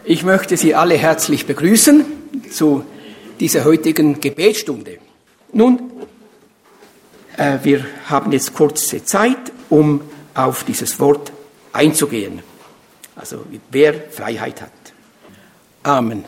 Ich möchte Sie alle herzlich begrüßen zu dieser heutigen Gebetsstunde. Nun, wir haben jetzt kurze Zeit, um auf dieses Wort einzugehen. Also, wer Freiheit hat. Amen.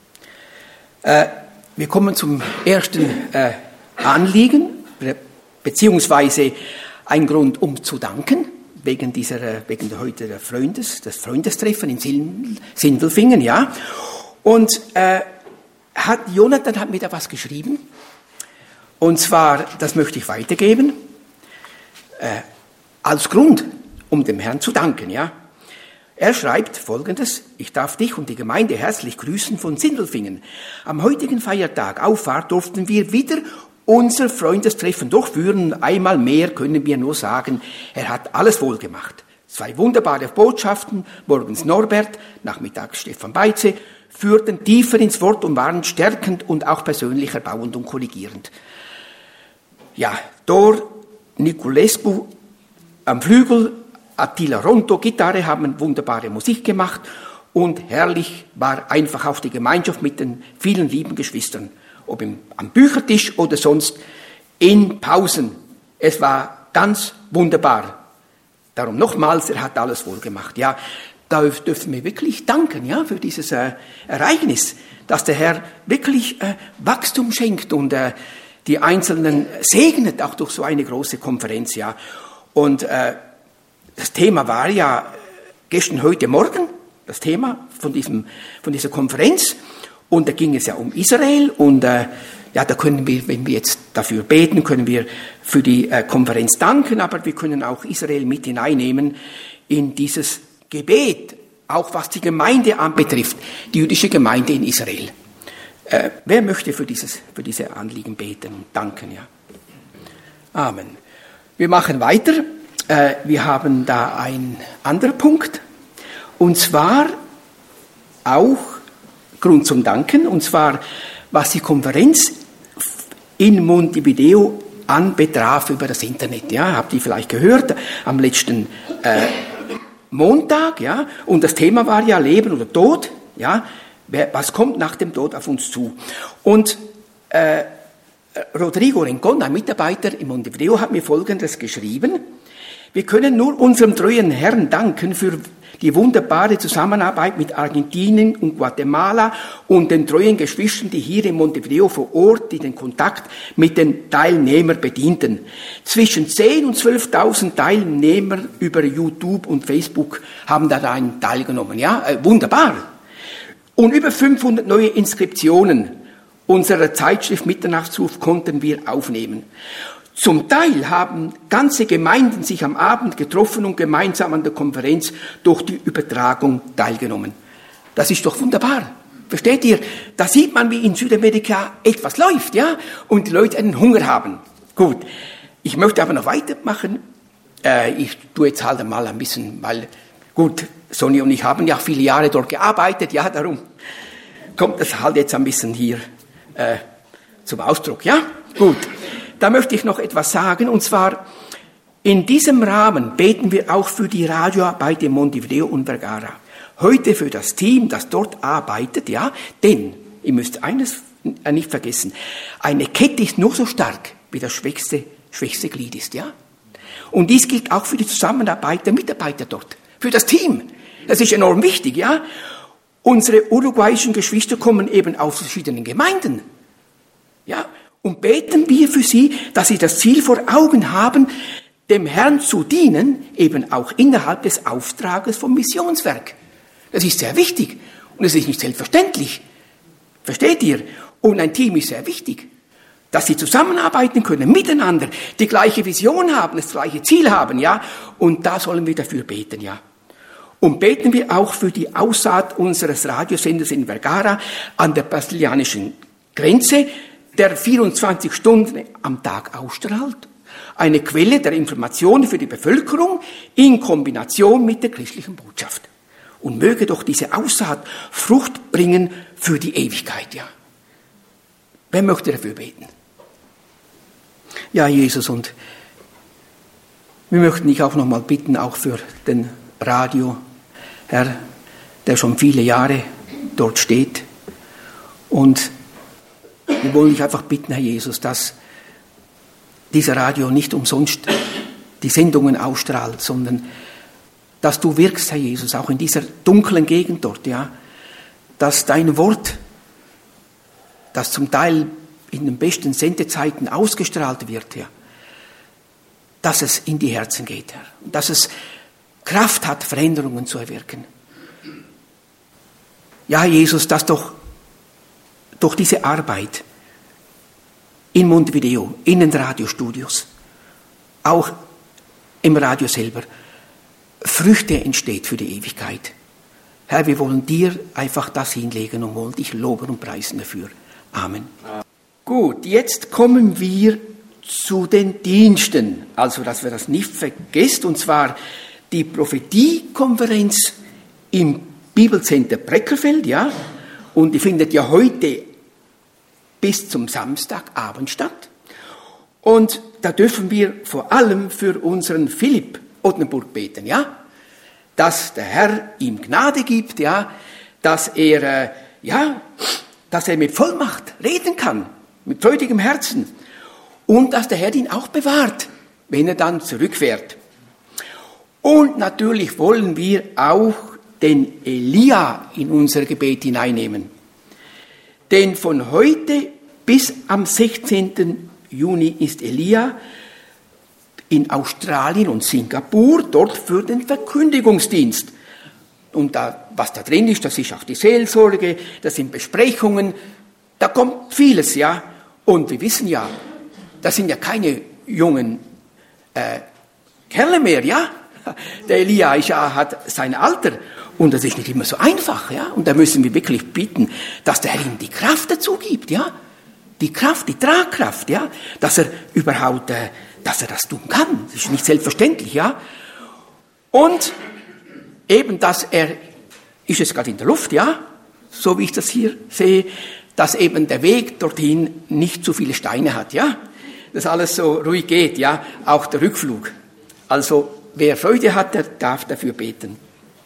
Wir kommen zum ersten Anliegen, beziehungsweise ein Grund, um zu danken, wegen heute des Freundestreffen in Sindelfingen, ja. Und Jonathan hat mir da was geschrieben. Und zwar, das möchte ich weitergeben, als Grund, um dem Herrn zu danken, ja. Er schreibt Folgendes: Ich darf dich und die Gemeinde herzlich grüßen von Sindelfingen. Am heutigen Feiertag Auffahrt durften wir wieder unser Freundestreffen durchführen. Einmal mehr können wir nur sagen, er hat alles wohl gemacht. 2 wunderbare Botschaften, morgens Norbert, nachmittags Stefan Beitze, führten tiefer ins Wort und waren stärkend und auch persönlich erbauend und korrigierend. Ja, Dor Niculescu am Flügel, Attila Ronto Gitarre haben wunderbare Musik gemacht und herrlich war einfach auch die Gemeinschaft mit den vielen lieben Geschwistern, ob am Büchertisch oder sonst in Pausen. Es war ganz wunderbar. Darum nochmals, er hat alles wohl gemacht. Ja, da dürfen wir wirklich danken, ja, für dieses Ereignis, dass der Herr wirklich Wachstum schenkt und die Einzelnen segnet, auch durch so eine große Konferenz, ja. Und das Thema war ja heute Morgen, das Thema von dieser Konferenz. Und da ging es ja um Israel und ja, da können wir, wenn wir jetzt dafür beten, können wir für die Konferenz danken, aber wir können auch Israel mit hineinnehmen in dieses Gebet, auch was die Gemeinde anbetrifft, die jüdische Gemeinde in Israel. Wer möchte für diese Anliegen beten und danken? Ja. Amen. Wir machen weiter. Wir haben da einen anderen Punkt, und zwar auch Grund zum Danken, und zwar, was die Konferenz in Montevideo anbetraf über das Internet. Ja, habt ihr vielleicht gehört, am letzten Montag, ja, und das Thema war ja Leben oder Tod, ja, was kommt nach dem Tod auf uns zu? Und Rodrigo Rincon, ein Mitarbeiter in Montevideo, hat mir Folgendes geschrieben: Wir können nur unserem treuen Herrn danken für die wunderbare Zusammenarbeit mit Argentinien und Guatemala und den treuen Geschwistern, die hier in Montevideo vor Ort den Kontakt mit den Teilnehmern bedienten. Zwischen 10.000 und 12.000 Teilnehmer über YouTube und Facebook haben daran teilgenommen. Ja, wunderbar. Und über 500 neue Inskriptionen unserer Zeitschrift Mitternachtsruf konnten wir aufnehmen. Zum Teil haben ganze Gemeinden sich am Abend getroffen und gemeinsam an der Konferenz durch die Übertragung teilgenommen. Das ist doch wunderbar. Versteht ihr? Da sieht man, wie in Südamerika etwas läuft, ja? Und die Leute einen Hunger haben. Gut. Ich möchte aber noch weitermachen. Ich tue jetzt halt einmal ein bisschen, weil, gut, Sonja und ich haben ja viele Jahre dort gearbeitet, ja, darum kommt das halt jetzt ein bisschen hier zum Ausdruck, ja? Gut. Da möchte ich noch etwas sagen, und zwar, in diesem Rahmen beten wir auch für die Radioarbeit in Montevideo und Vergara. Heute für das Team, das dort arbeitet, ja, denn, ihr müsst eines nicht vergessen, eine Kette ist nur so stark, wie das schwächste Glied ist, ja. Und dies gilt auch für die Zusammenarbeit der Mitarbeiter dort, für das Team. Das ist enorm wichtig, ja. Unsere uruguayischen Geschwister kommen eben aus verschiedenen Gemeinden, ja. Und beten wir für sie, dass sie das Ziel vor Augen haben, dem Herrn zu dienen, eben auch innerhalb des Auftrages vom Missionswerk. Das ist sehr wichtig und es ist nicht selbstverständlich. Versteht ihr? Und ein Team ist sehr wichtig, dass sie zusammenarbeiten können, miteinander, die gleiche Vision haben, das gleiche Ziel haben, ja. Und da sollen wir dafür beten, ja. Und beten wir auch für die Aussaat unseres Radiosenders in Vergara an der brasilianischen Grenze, der 24 Stunden am Tag ausstrahlt, eine Quelle der Informationen für die Bevölkerung in Kombination mit der christlichen Botschaft. Und möge doch diese Aussaat Frucht bringen für die Ewigkeit, ja. Wer möchte dafür beten? Ja, Jesus, und wir möchten dich auch nochmal bitten, auch für den Radio, Herr, der schon viele Jahre dort steht. Und wir wollen dich einfach bitten, Herr Jesus, dass dieser Radio nicht umsonst die Sendungen ausstrahlt, sondern dass du wirkst, Herr Jesus, auch in dieser dunklen Gegend dort, ja, dass dein Wort, das zum Teil in den besten Sendezeiten ausgestrahlt wird, ja, dass es in die Herzen geht, Herr, dass es Kraft hat, Veränderungen zu erwirken. Ja, Jesus, dass doch durch diese Arbeit in Montevideo, in den Radiostudios, auch im Radio selber, Früchte entsteht für die Ewigkeit. Herr, wir wollen dir einfach das hinlegen und wollen dich loben und preisen dafür. Amen. Gut, jetzt kommen wir zu den Diensten. Also, dass wir das nicht vergessen, und zwar die Prophetiekonferenz im Bibelcenter Breckerfeld, ja, und die findet ja heute bis zum Samstagabend statt. Und da dürfen wir vor allem für unseren Philipp Ottenburg beten, ja, dass der Herr ihm Gnade gibt, ja, dass er mit Vollmacht reden kann, mit freudigem Herzen, und dass der Herr ihn auch bewahrt, wenn er dann zurückfährt. Und natürlich wollen wir auch den Elia in unser Gebet hineinnehmen. Denn von heute bis am 16. Juni ist Elia in Australien und Singapur, dort für den Verkündigungsdienst. Und was da drin ist, das ist auch die Seelsorge, das sind Besprechungen, da kommt vieles, ja. Und wir wissen ja, das sind ja keine jungen Kerle mehr, ja. Der Elia hat sein Alter und das ist nicht immer so einfach, ja. Und da müssen wir wirklich bitten, dass der Herr ihm die Kraft dazu gibt, ja. Die Kraft, die Tragkraft, ja. Dass er überhaupt, dass er das tun kann. Das ist nicht selbstverständlich, ja. Und eben, ist es gerade in der Luft, ja. So wie ich das hier sehe, dass eben der Weg dorthin nicht zu viele Steine hat, ja. Dass alles so ruhig geht, ja. Auch der Rückflug. Also, wer Freude hat, der darf dafür beten.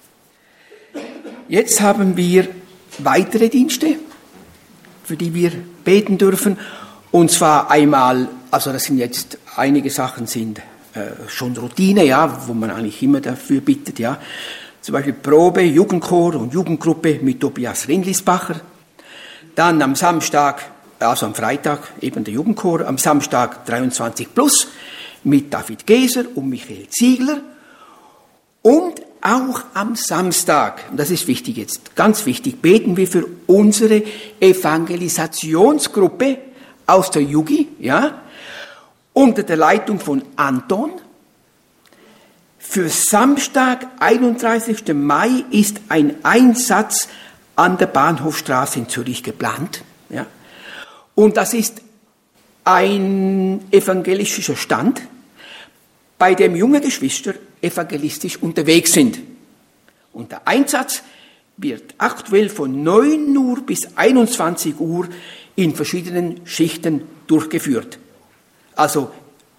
Jetzt haben wir weitere Dienste, für die wir beten dürfen. Und zwar einmal, also das sind jetzt, einige Sachen sind schon Routine, ja, wo man eigentlich immer dafür bittet, ja. Zum Beispiel Probe, Jugendchor und Jugendgruppe mit Tobias Rindlisbacher. Dann am Samstag, also am Freitag eben der Jugendchor, am Samstag 23 plus mit David Geser und Michael Ziegler. Und auch am Samstag, und das ist wichtig jetzt, ganz wichtig, beten wir für unsere Evangelisationsgruppe aus der Jugi, ja, unter der Leitung von Anton. Für Samstag, 31. Mai, ist ein Einsatz an der Bahnhofstraße in Zürich geplant, ja. Und das ist ein evangelistischer Stand, bei dem junge Geschwister evangelistisch unterwegs sind. Und der Einsatz wird aktuell von 9 Uhr bis 21 Uhr in verschiedenen Schichten durchgeführt. Also,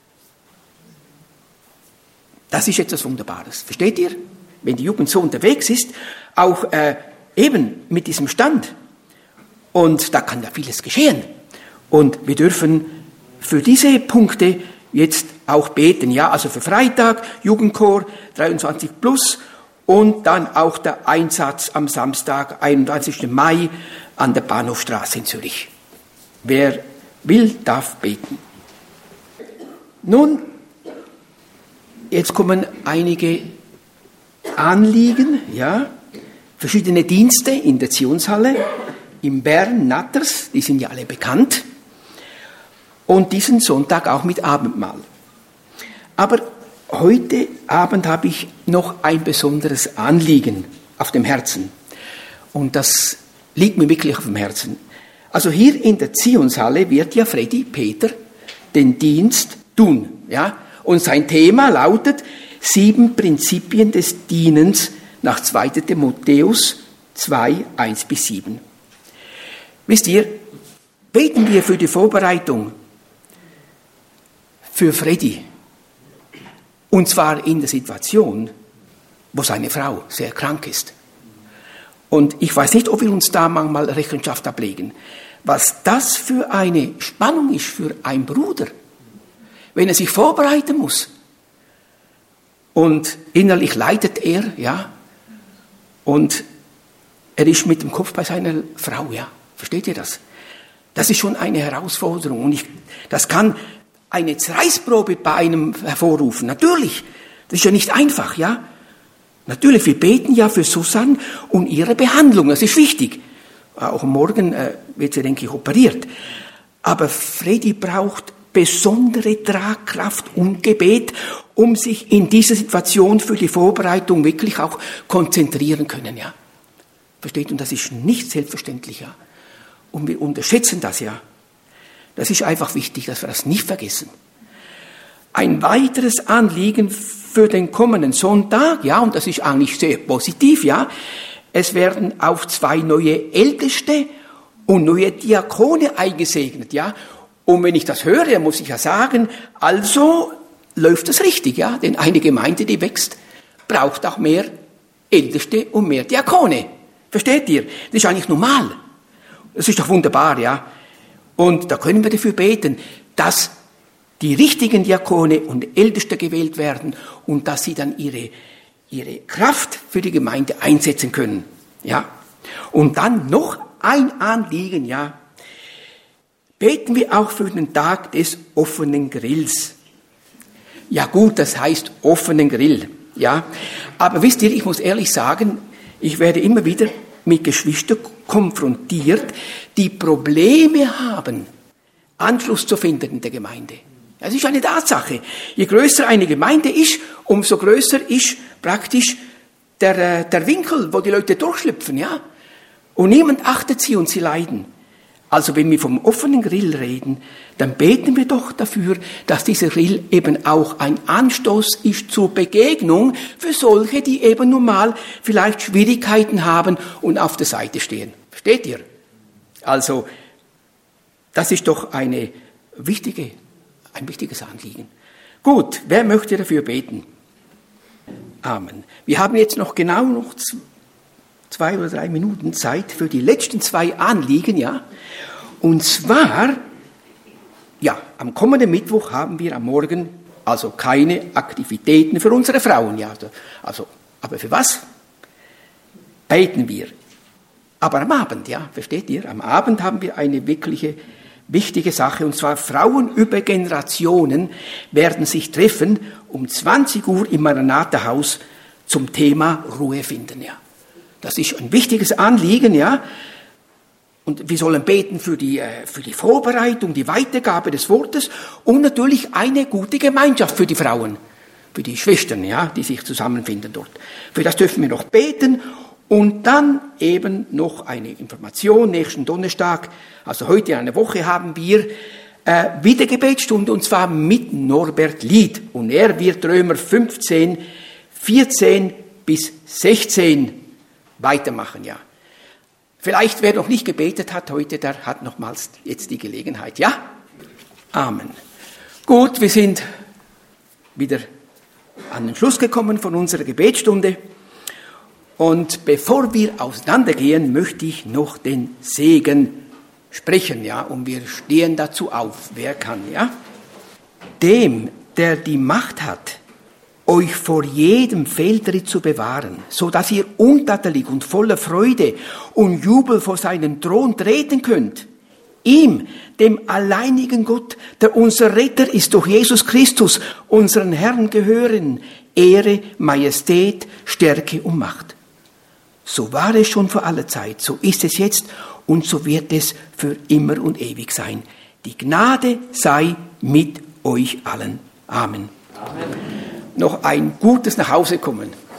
das ist etwas Wunderbares. Versteht ihr? Wenn die Jugend so unterwegs ist, auch eben mit diesem Stand. Und da kann ja vieles geschehen. Und wir dürfen für diese Punkte jetzt auch beten, ja, also für Freitag, Jugendchor, 23 plus und dann auch der Einsatz am Samstag, 31. Mai an der Bahnhofstraße in Zürich. Wer will, darf beten. Nun, jetzt kommen einige Anliegen, ja, verschiedene Dienste in der Zionshalle, in Bern, Natters, die sind ja alle bekannt. Und diesen Sonntag auch mit Abendmahl. Aber heute Abend habe ich noch ein besonderes Anliegen auf dem Herzen. Und das liegt mir wirklich auf dem Herzen. Also hier in der Zionshalle wird ja Freddy Peter den Dienst tun. Ja? Und sein Thema lautet 7 Prinzipien des Dienens nach 2. Timotheus 2, 1-7. Wisst ihr, beten wir für die Vorbereitung für Freddy. Und zwar in der Situation, wo seine Frau sehr krank ist. Und ich weiß nicht, ob wir uns da manchmal Rechenschaft ablegen. Was das für eine Spannung ist für einen Bruder, wenn er sich vorbereiten muss. Und innerlich leidet er, ja. Und er ist mit dem Kopf bei seiner Frau, ja. Versteht ihr das? Das ist schon eine Herausforderung. Und das kann eine Zerreißprobe bei einem hervorrufen. Natürlich. Das ist ja nicht einfach, ja. Natürlich, wir beten ja für Susanne und ihre Behandlung. Das ist wichtig. Auch morgen wird sie, denke ich, operiert. Aber Freddy braucht besondere Tragkraft und Gebet, um sich in dieser Situation für die Vorbereitung wirklich auch konzentrieren können, ja. Versteht? Und das ist nicht selbstverständlich, ja. Und wir unterschätzen das, ja. Das ist einfach wichtig, dass wir das nicht vergessen. Ein weiteres Anliegen für den kommenden Sonntag, ja, und das ist eigentlich sehr positiv, ja. Es werden auch 2 neue Älteste und neue Diakone eingesegnet, ja. Und wenn ich das höre, muss ich ja sagen, also läuft das richtig, ja. Denn eine Gemeinde, die wächst, braucht auch mehr Älteste und mehr Diakone. Versteht ihr? Das ist eigentlich normal. Das ist doch wunderbar, ja. Und da können wir dafür beten, dass die richtigen Diakone und Älteste gewählt werden und dass sie dann ihre Kraft für die Gemeinde einsetzen können, ja. Und dann noch ein Anliegen, ja. Beten wir auch für den Tag des offenen Grills. Ja gut, das heißt offenen Grill, ja. Aber wisst ihr, ich muss ehrlich sagen, ich werde immer wieder mit Geschwistern konfrontiert, die Probleme haben, Anschluss zu finden in der Gemeinde. Das ist eine Tatsache. Je größer eine Gemeinde ist, umso größer ist praktisch der Winkel, wo die Leute durchschlüpfen, ja. Und niemand achtet sie und sie leiden. Also wenn wir vom offenen Grill reden, dann beten wir doch dafür, dass dieser Grill eben auch ein Anstoß ist zur Begegnung für solche, die eben nun mal vielleicht Schwierigkeiten haben und auf der Seite stehen. Versteht ihr? Also, das ist doch ein wichtiges Anliegen. Gut, wer möchte dafür beten? Amen. Wir haben jetzt noch 2 oder 3 Minuten Zeit für die letzten 2 Anliegen, ja. Und zwar, ja, am kommenden Mittwoch haben wir am Morgen also keine Aktivitäten für unsere Frauen, ja. Also, aber für was? Beten wir. Aber am Abend, ja, versteht ihr? Am Abend haben wir eine wirkliche wichtige Sache, und zwar Frauen über Generationen werden sich treffen um 20 Uhr im Maranatha-Haus zum Thema Ruhe finden, ja. Das ist ein wichtiges Anliegen, ja. Und wir sollen beten für die Vorbereitung, die Weitergabe des Wortes und natürlich eine gute Gemeinschaft für die Frauen, für die Schwestern, ja, die sich zusammenfinden dort. Für das dürfen wir noch beten. Und dann eben noch eine Information, nächsten Donnerstag, also heute in einer Woche, haben wir wieder Gebetsstunde, und zwar mit Norbert Lied. Und er wird Römer 15, 14 bis 16 weitermachen, ja. Vielleicht, wer noch nicht gebetet hat heute, der hat nochmals jetzt die Gelegenheit, ja? Amen. Gut, wir sind wieder an den Schluss gekommen von unserer Gebetsstunde. Und bevor wir auseinandergehen, möchte ich noch den Segen sprechen, ja, und wir stehen dazu auf. Wer kann, ja? Dem, der die Macht hat, euch vor jedem Fehltritt zu bewahren, so dass ihr untadelig und voller Freude und Jubel vor seinen Thron treten könnt. Ihm, dem alleinigen Gott, der unser Retter ist durch Jesus Christus, unseren Herrn, gehören Ehre, Majestät, Stärke und Macht. So war es schon vor aller Zeit, so ist es jetzt und so wird es für immer und ewig sein. Die Gnade sei mit euch allen. Amen. Amen. Noch ein gutes Nachhausekommen.